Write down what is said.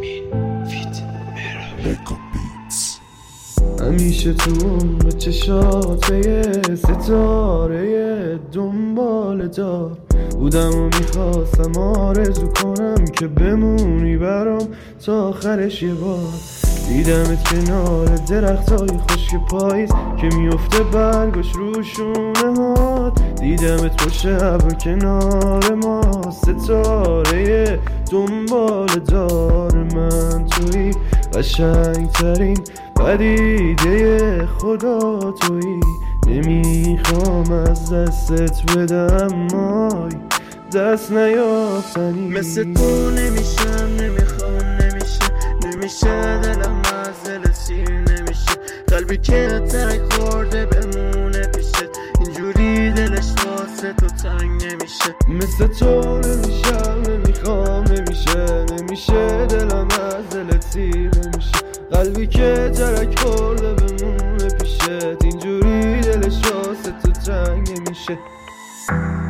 همیشه تو عمق چشات یه ستاره دنبال دار بودم و میخواستم آرزو کنم که بمونی برام تا آخرش یه بار. دیدمت کنار درختای خشک پاییز که میفته برگاش رو شونه هات. دیدمت پشت ابر کنار ما ستاره دنبال دار من. تویی قشنگترین پدیده خدا تویی. نمیخوام از دستت بدم مای دست نیافتنی. مثل تو نمیشم نمیخوام نمیشه دلم از دل سیر نمیشه. قلبی که ترک خورده بمونه پیشت اینجوری دلش واسه تو تنگ نمیشه. مثل تو نمیشم نمیخوام نمیشه دلم از دلت سیر نمیشه. قلبی که ترک خورده بمونه پیشت اینجوری دلش واسه تو تنگ نمیشه.